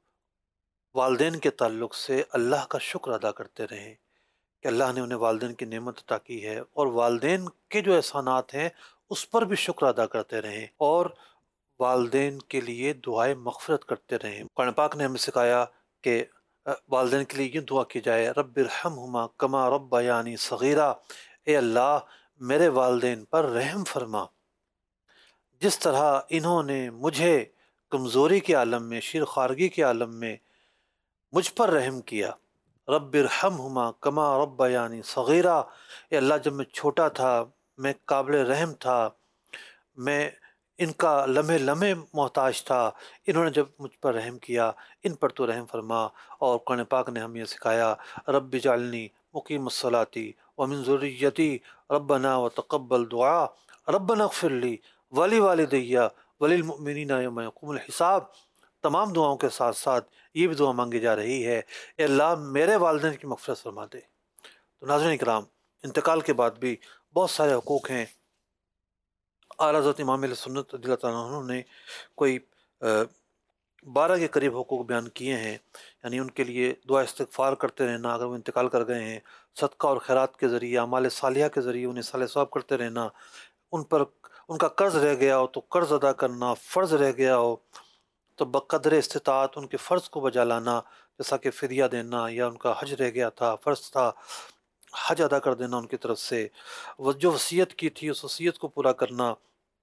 والدین کے تعلق سے اللہ کا شکر ادا کرتے رہیں کہ اللہ نے انہیں والدین کی نعمت عطا کی ہے، اور والدین کے جو احسانات ہیں اس پر بھی شکر ادا کرتے رہیں، اور والدین کے لیے دعائیں مغفرت کرتے رہیں۔ قرآن پاک نے ہمیں سکھایا کہ والدین کے لیے یہ دعا کی جائے، رب ارحمہما کما ربیانی صغیرا، اے اللہ میرے والدین پر رحم فرما جس طرح انہوں نے مجھے کمزوری کے عالم میں، شیر خارگی کے عالم میں مجھ پر رحم کیا۔ رب ارحمہما کما ربیانی صغیرا، اے اللہ جب میں چھوٹا تھا، میں قابل رحم تھا، میں ان کا لمحے لمحے محتاج تھا، انہوں نے جب مجھ پر رحم کیا، ان پر تو رحم فرما۔ اور قرآن پاک نے ہمیں یہ سکھایا، رب اجعلنی مقیم الصلاۃ ومن ذریتی ربنا وتقبل دعا ربنا اغفر لی ولی والدی وللمؤمنین یوم یقوم الحساب۔ تمام دعاؤں کے ساتھ ساتھ یہ بھی دعا مانگی جا رہی ہے، اے اللہ میرے والدین کی مغفرت فرما دے۔ تو ناظرین کرام، انتقال کے بعد بھی بہت سارے حقوق ہیں۔ اعلیٰ حضرت امام اہل سنت رضی اللہ تعالیٰ عنہ نے کوئی 12 کے قریب حقوق بیان کیے ہیں، یعنی ان کے لیے دعا استغفار کرتے رہنا اگر وہ انتقال کر گئے ہیں، صدقہ اور خیرات کے ذریعے، اعمال صالحہ کے ذریعے انہیں صالح ثواب کرتے رہنا، ان پر ان کا قرض رہ گیا ہو تو قرض ادا کرنا، فرض رہ گیا ہو تو بقدر استطاعت ان کے فرض کو بجا لانا، جیسا کہ فدیہ دینا، یا ان کا حج رہ گیا تھا، فرض تھا، حج ادا کر دینا ان کی طرف سے، وہ جو وصیت کی تھی اس وصیت کو پورا کرنا،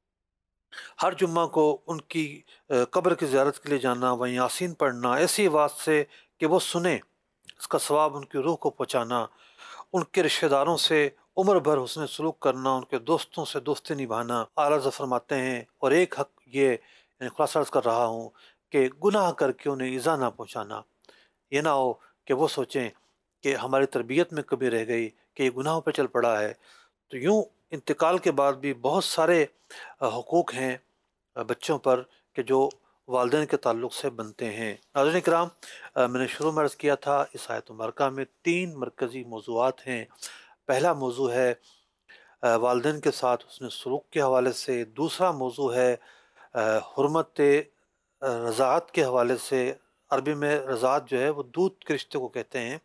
ہر جمعہ کو ان کی قبر کی زیارت کے لیے جانا، وہیں یاسین پڑھنا ایسی آواز سے کہ وہ سنیں، اس کا ثواب ان کی روح کو پہنچانا، ان کے رشتہ داروں سے عمر بھر حسن سلوک کرنا، ان کے دوستوں سے دوستی نبھانا۔ اعلیٰ حضرت فرماتے ہیں، اور ایک حق یہ یعنی خلاصہ عرض کر رہا ہوں کہ گناہ کر کے انہیں ایذا نہ پہنچانا۔ یہ نہ ہو کہ وہ سوچیں کہ ہماری تربیت میں کبھی رہ گئی کہ یہ گناہوں پہ چل پڑا ہے۔ تو یوں انتقال کے بعد بھی بہت سارے حقوق ہیں بچوں پر کہ جو والدین کے تعلق سے بنتے ہیں۔ ناظرین کرام، میں نے شروع میں عرض کیا تھا اس آیت مبارکہ میں 3 مرکزی موضوعات ہیں۔ پہلا موضوع ہے والدین کے ساتھ حسن سلوک کے حوالے سے، دوسرا موضوع ہے حرمت رضاعت کے حوالے سے، عربی میں رضاعت جو ہے وہ دودھ کے رشتے کو کہتے ہیں۔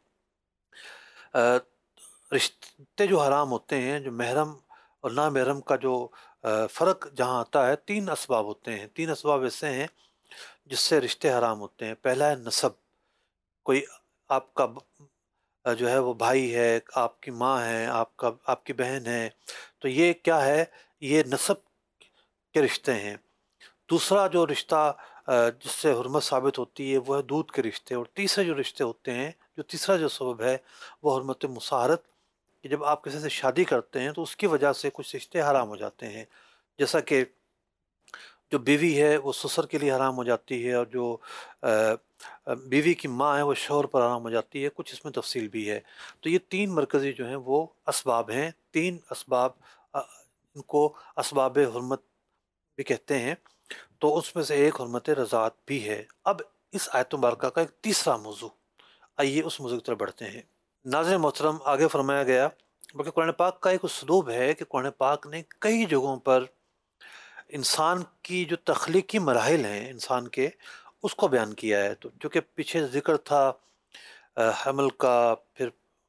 رشتے جو حرام ہوتے ہیں، جو محرم اور نامحرم کا جو فرق جہاں آتا ہے، 3 اسباب ہوتے ہیں۔ 3 اسباب ایسے ہیں جس سے رشتے حرام ہوتے ہیں۔ پہلا ہے نسب، کوئی آپ کا جو ہے وہ بھائی ہے، آپ کی ماں ہے، آپ کی بہن ہے، تو یہ کیا ہے؟ یہ نسب کے رشتے ہیں۔ دوسرا جو رشتہ جس سے حرمت ثابت ہوتی ہے وہ ہے دودھ کے رشتے، اور تیسرے جو رشتے ہوتے ہیں، جو تیسرا جو سبب ہے وہ حرمت مساہرت، کہ جب آپ کسی سے شادی کرتے ہیں تو اس کی وجہ سے کچھ رشتے حرام ہو جاتے ہیں، جیسا کہ جو بیوی ہے وہ سسر کے لیے حرام ہو جاتی ہے، اور جو بیوی کی ماں ہے وہ شوہر پر حرام ہو جاتی ہے، کچھ اس میں تفصیل بھی ہے۔ تو یہ تین مرکزی جو ہیں وہ اسباب ہیں، تین اسباب، ان کو اسباب حرمت بھی کہتے ہیں۔ تو اس میں سے ایک حرمت رضاعت بھی ہے۔ اب اس آیت مبارکہ کا ایک تیسرا موضوع، آئیے اس موضوع کی طرف بڑھتے ہیں۔ ناظرین محترم، آگے فرمایا گیا، بلکہ قرآن پاک کا ایک اسلوب ہے کہ قرآن پاک نے کئی جگہوں پر انسان کی جو تخلیقی مراحل ہیں انسان کے، اس کو بیان کیا ہے۔ تو چونکہ پیچھے ذکر تھا حمل کا، پھر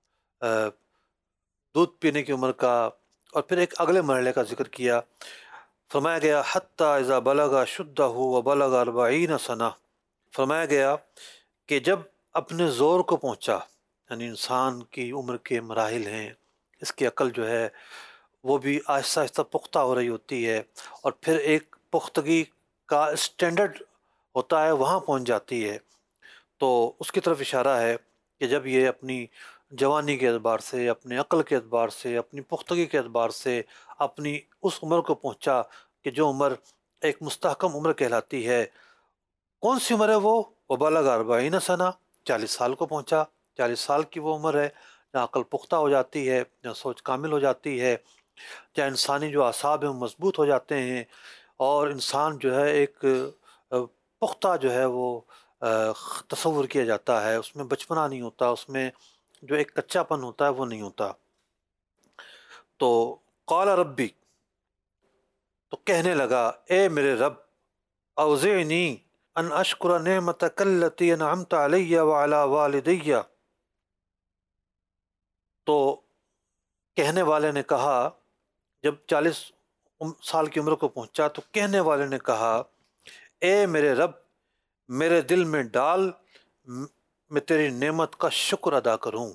دودھ پینے کی عمر کا، اور پھر ایک اگلے مرحلے کا ذکر کیا۔ فرمایا گیا حتی اذا بلغ شدہ وبلغ 40 سنہ، فرمایا گیا کہ جب اپنے زور کو پہنچا، یعنی انسان کی عمر کے مراحل ہیں، اس کی عقل جو ہے وہ بھی آہستہ آہستہ پختہ ہو رہی ہوتی ہے، اور پھر ایک پختگی کا اسٹینڈرڈ ہوتا ہے وہاں پہنچ جاتی ہے۔ تو اس کی طرف اشارہ ہے کہ جب یہ اپنی جوانی کے اعتبار سے، اپنے عقل کے اعتبار سے، اپنی پختگی کے اعتبار سے اپنی اس عمر کو پہنچا کہ جو عمر ایک مستحکم عمر کہلاتی ہے۔ کون سی عمر ہے وہ؟ وبلغ 40 سنہ، 40 سال کو پہنچا۔ 40 سال کی وہ عمر ہے جہاں عقل پختہ ہو جاتی ہے، جہاں سوچ کامل ہو جاتی ہے، جہاں انسانی جو اعصاب ہیں وہ مضبوط ہو جاتے ہیں، اور انسان جو ہے ایک پختہ جو ہے وہ تصور کیا جاتا ہے، اس میں بچپنا نہیں ہوتا، اس میں جو ایک کچا پن ہوتا ہے وہ نہیں ہوتا۔ تو قال ربی، تو کہنے لگا اے میرے رب، اوزعنی ان اشکر نعمتک التی انعمت علی وعلی والدی، تو کہنے والے نے کہا، جب 40 سال کی عمر کو پہنچا تو کہنے والے نے کہا اے میرے رب، میرے دل میں ڈال، میں تیری نعمت کا شکر ادا کروں۔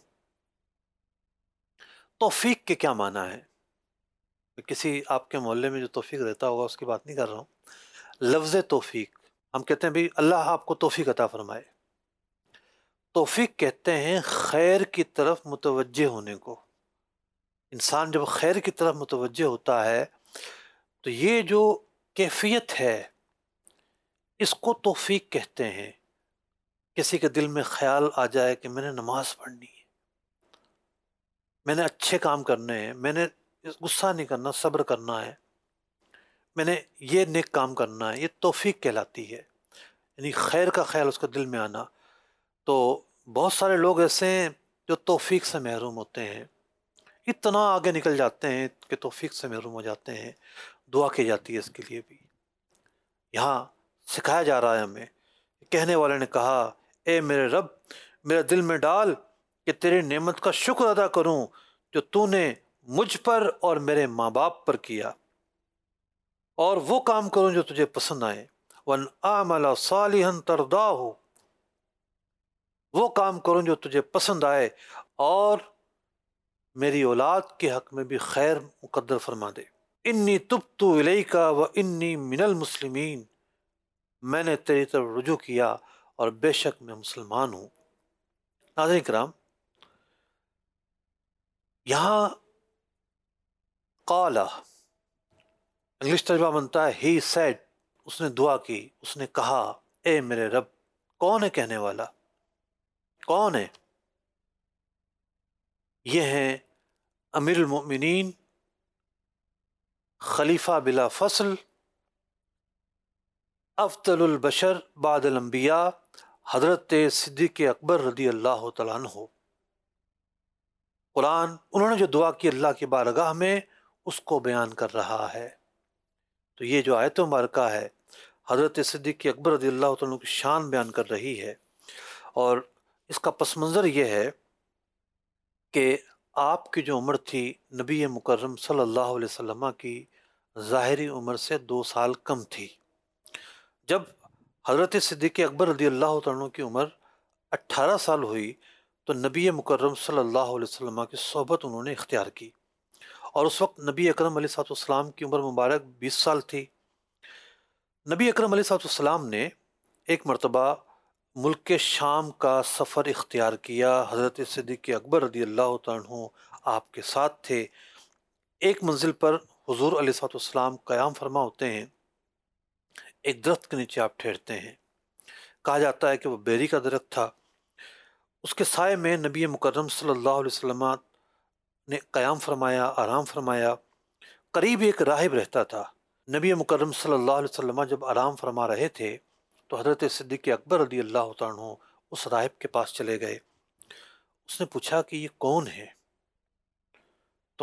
توفیق کے کیا معنی ہے؟ کسی آپ کے محلے میں جو توفیق رہتا ہوگا اس کی بات نہیں کر رہا ہوں۔ لفظ توفیق، ہم کہتے ہیں بھی اللہ آپ کو توفیق عطا فرمائے۔ توفیق کہتے ہیں خیر کی طرف متوجہ ہونے کو۔ انسان جب خیر کی طرف متوجہ ہوتا ہے تو یہ جو کیفیت ہے اس کو توفیق کہتے ہیں۔ کسی کے دل میں خیال آ جائے کہ میں نے نماز پڑھنی ہے، میں نے اچھے کام کرنے ہیں، میں نے غصہ نہیں کرنا، صبر کرنا ہے، میں نے یہ نیک کام کرنا ہے، یہ توفیق کہلاتی ہے، یعنی خیر کا خیال اس کے دل میں آنا۔ تو بہت سارے لوگ ایسے ہیں جو توفیق سے محروم ہوتے ہیں، اتنا آگے نکل جاتے ہیں کہ توفیق سے محروم ہو جاتے ہیں۔ دعا کی جاتی ہے اس کے لیے بھی، یہاں سکھایا جا رہا ہے ہمیں۔ کہنے والے نے کہا اے میرے رب، میرے دل میں ڈال کہ تیری نعمت کا شکر ادا کروں جو تو نے مجھ پر اور میرے ماں باپ پر کیا، اور وہ کام کروں جو تجھے پسند آئے۔ وَأَنْ أَعْمَلَ صَالِحًا تَرْضَاهُ، وہ کام کروں جو تجھے پسند آئے، اور میری اولاد کے حق میں بھی خیر مقدر فرما دے۔ انی تبت الیک وانی من المسلمین، میں نے تیری طرف رجوع کیا اور بے شک میں مسلمان ہوں۔ ناظرین کرام، یہاں قال، انگلش ترجمہ بنتا ہے ہی سیڈ، اس نے دعا کی، اس نے کہا اے میرے رب۔ کون ہے کہنے والا؟ کون ہے؟ یہ ہیں امیر المؤمنین، خلیفہ بلا فصل، افضل البشر بعد الانبیاء، حضرت صدیق اکبر رضی اللہ تعالیٰ عنہ۔ قرآن انہوں نے جو دعا کی اللہ کی بارگاہ میں اس کو بیان کر رہا ہے۔ تو یہ جو آیت مبارکہ ہے حضرت صدیق اکبر رضی اللہ تعالیٰ عنہ کی شان بیان کر رہی ہے، اور اس کا پس منظر یہ ہے کہ آپ کی جو عمر تھی نبی مکرم صلی اللہ علیہ وسلم کی ظاہری عمر سے 2 سال کم تھی۔ جب حضرت صدیق اکبر رضی اللہ عنہ کی عمر 18 سال ہوئی تو نبی مکرم صلی اللہ علیہ وسلم کی صحبت انہوں نے اختیار کی، اور اس وقت نبی اکرم علیہ الصلوۃ والسلام کی عمر مبارک 20 سال تھی۔ نبی اکرم علیہ الصلوۃ والسلام نے ایک مرتبہ ملک شام کا سفر اختیار کیا۔ حضرت صدیق اکبر رضی اللہ تعالیٰ عنہ آپ کے ساتھ تھے۔ ایک منزل پر حضور علیہ الصلوۃ والسلام قیام فرما ہوتے ہیں، ایک درخت کے نیچے آپ ٹھہرتے ہیں۔ کہا جاتا ہے کہ وہ بیری کا درخت تھا۔ اس کے سائے میں نبی مکرم صلی اللہ علیہ وسلم نے قیام فرمایا، آرام فرمایا۔ قریب ایک راہب رہتا تھا۔ نبی مکرم صلی اللہ علیہ وسلم جب آرام فرما رہے تھے تو حضرت صدیق اکبر رضی اللہ تعالیٰ عنہ اس راہب کے پاس چلے گئے۔ اس نے پوچھا کہ یہ کون ہے؟ تو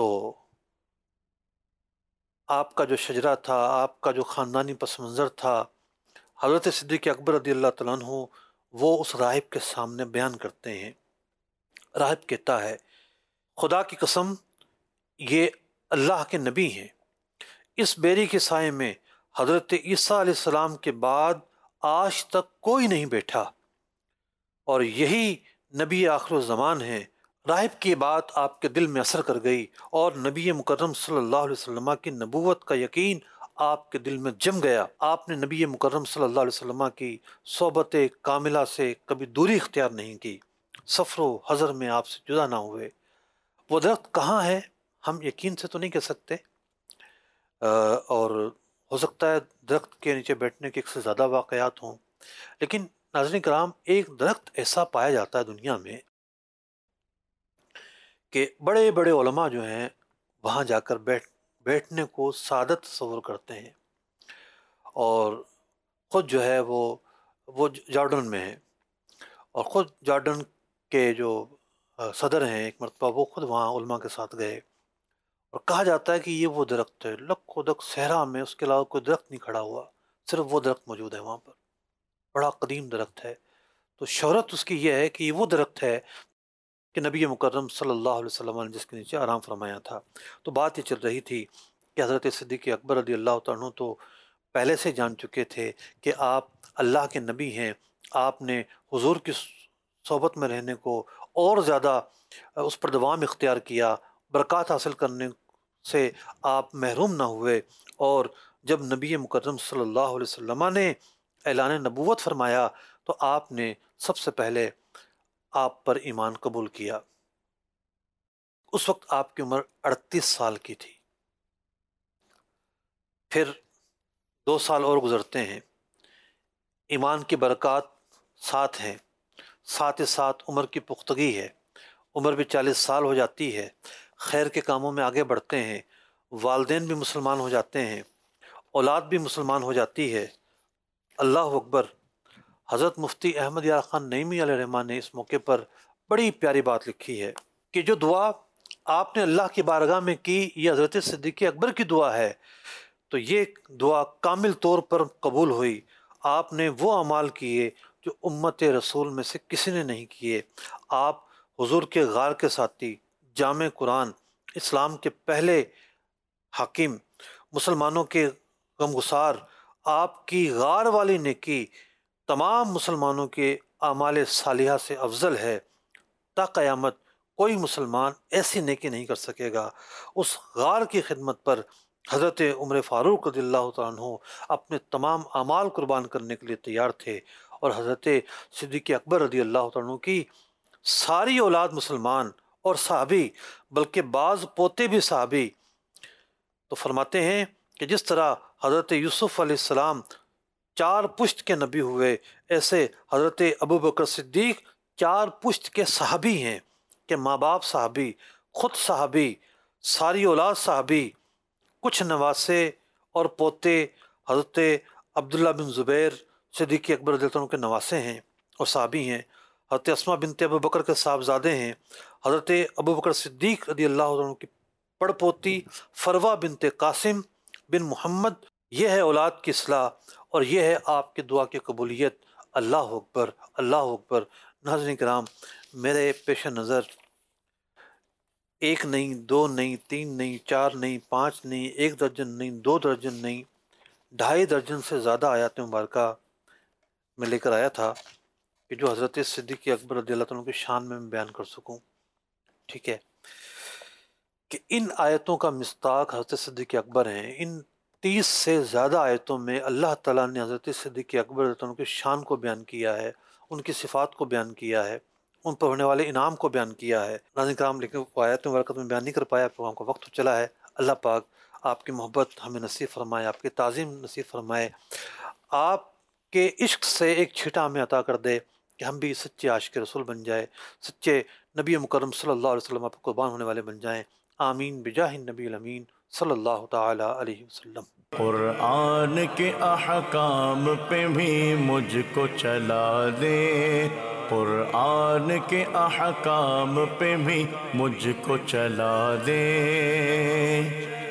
آپ کا جو شجرہ تھا، آپ کا جو خاندانی پس منظر تھا، حضرت صدیق اکبر رضی اللہ تعالیٰ عنہ وہ اس راہب کے سامنے بیان کرتے ہیں۔ راہب کہتا ہے، خدا کی قسم یہ اللہ کے نبی ہیں۔ اس بیری کے سائے میں حضرت عیسیٰ علیہ السلام کے بعد آج تک کوئی نہیں بیٹھا، اور یہی نبی آخر الزمان ہیں۔ راہب کی بات آپ کے دل میں اثر کر گئی، اور نبی مکرم صلی اللہ علیہ وسلم کی نبوت کا یقین آپ کے دل میں جم گیا۔ آپ نے نبی مکرم صلی اللہ علیہ وسلم کی صحبت کاملہ سے کبھی دوری اختیار نہیں کی، سفر و حضر میں آپ سے جدا نہ ہوئے۔ وہ درخت کہاں ہے ہم یقین سے تو نہیں کہہ سکتے، اور ہو سکتا ہے درخت کے نیچے بیٹھنے کے ایک سے زیادہ واقعات ہوں، لیکن ناظرین کرام، ایک درخت ایسا پایا جاتا ہے دنیا میں کہ بڑے بڑے علماء جو ہیں وہاں جا کر بیٹھنے کو سعادت تصور کرتے ہیں، اور خود جو ہے وہ جارڈن میں ہے، اور خود جارڈن کے جو صدر ہیں ایک مرتبہ وہ خود وہاں علماء کے ساتھ گئے، اور کہا جاتا ہے کہ یہ وہ درخت ہے، لکھ و دک صحرا میں اس کے علاوہ کوئی درخت نہیں کھڑا ہوا، صرف وہ درخت موجود ہے وہاں پر، بڑا قدیم درخت ہے۔ تو شہرت اس کی یہ ہے کہ یہ وہ درخت ہے کہ نبی مکرم صلی اللہ علیہ وسلم نے جس کے نیچے آرام فرمایا تھا۔ تو بات یہ چل رہی تھی کہ حضرت صدیق اکبر رضی اللہ تعالیٰ عنہ تو پہلے سے جان چکے تھے کہ آپ اللہ کے نبی ہیں۔ آپ نے حضور کی صحبت میں رہنے کو اور زیادہ اس پر دوام اختیار کیا، برکات حاصل کرنے سے آپ محروم نہ ہوئے، اور جب نبی مکرم صلی اللہ علیہ وسلم نے اعلان نبوت فرمایا تو آپ نے سب سے پہلے آپ پر ایمان قبول کیا۔ اس وقت آپ کی عمر 38 سال کی تھی۔ پھر 2 سال اور گزرتے ہیں، ایمان کی برکات ساتھ ہیں، ساتھ ہی ساتھ عمر کی پختگی ہے، عمر بھی 40 سال ہو جاتی ہے، خیر کے کاموں میں آگے بڑھتے ہیں، والدین بھی مسلمان ہو جاتے ہیں، اولاد بھی مسلمان ہو جاتی ہے۔ اللہ اکبر۔ حضرت مفتی احمد یار خان نعیمی علیہ الرحمٰن نے اس موقع پر بڑی پیاری بات لکھی ہے کہ جو دعا آپ نے اللہ کی بارگاہ میں کی یہ حضرت صدیق اکبر کی دعا ہے، تو یہ دعا کامل طور پر قبول ہوئی۔ آپ نے وہ اعمال کیے جو امت رسول میں سے کسی نے نہیں کیے۔ آپ حضور کے غار کے ساتھی، جامع قرآن، اسلام کے پہلے حاکم، مسلمانوں کے غمگسار، آپ کی غار والی نیکی تمام مسلمانوں کے اعمال صالحہ سے افضل ہے۔ تا قیامت کوئی مسلمان ایسی نیکی نہیں کر سکے گا۔ اس غار کی خدمت پر حضرت عمر فاروق رضی اللہ تعالیٰ عنہ اپنے تمام اعمال قربان کرنے کے لیے تیار تھے، اور حضرت صدیق اکبر رضی اللہ تعالیٰ عنہ کی ساری اولاد مسلمان اور صحابی، بلکہ بعض پوتے بھی صحابی۔ تو فرماتے ہیں کہ جس طرح حضرت یوسف علیہ السلام 4 پشت کے نبی ہوئے، ایسے حضرت ابوبکر صدیق 4 پشت کے صحابی ہیں کہ ماں باپ صحابی، خود صحابی، ساری اولاد صحابی، کچھ نواسے اور پوتے حضرت عبداللہ بن زبیر صدیق اکبر رضی اللہ عنہ کے نواسے ہیں اور صحابی ہیں۔ حضرت اسماء بنت ابوبکر کے صاحبزادے ہیں۔ حضرت ابوبکر صدیق رضی اللہ عنہ کی پڑ پوتی فروہ بنت قاسم بن محمد، یہ ہے اولاد کی اصلاح، اور یہ ہے آپ کی دعا کی قبولیت۔ اللہ اکبر، اللہ اکبر۔ ناظرین کرام، میرے پیش نظر 1 نہیں، 2 نہیں، 3 نہیں، 4 نہیں، 5 نہیں، 1 درجن نہیں، 2 درجن نہیں، 2.5 درجن سے زیادہ آیات مبارکہ میں لے کر آیا تھا کہ جو حضرت صدیق اکبر رضی اللہ عنہ کی شان میں بیان کر سکوں۔ ٹھیک ہے، کہ ان آیتوں کا مصداق حضرت صدیق اکبر ہیں۔ ان 30 سے زیادہ آیتوں میں اللہ تعالیٰ نے حضرت صدیق اکبر رضی اللہ عنہ کی شان کو بیان کیا ہے، ان کی صفات کو بیان کیا ہے، ان پر ہونے والے انعام کو بیان کیا ہے۔ ناظرین کرام، لیکن وہ آیت مبارکۃ میں بیان نہیں کر پایا، پروگرام کا وقت چلا ہے۔ اللہ پاک آپ کی محبت ہمیں نصیب فرمائے، آپ کی تعظیم نصیب فرمائے، آپ کے عشق سے ایک چھٹا ہمیں عطا کر دے کہ ہم بھی سچے عاشق رسول بن جائے، سچے نبی مکرم صلی اللہ علیہ وسلم پر قربان ہونے والے بن جائیں۔ آمین بجاہ النبی الامین صلی اللہ تعالی علیہ وسلم۔ قرآن کے احکام پہ بھی مجھ کو چلا دے، قرآن کے احکام پہ بھی مجھ کو چلا دے۔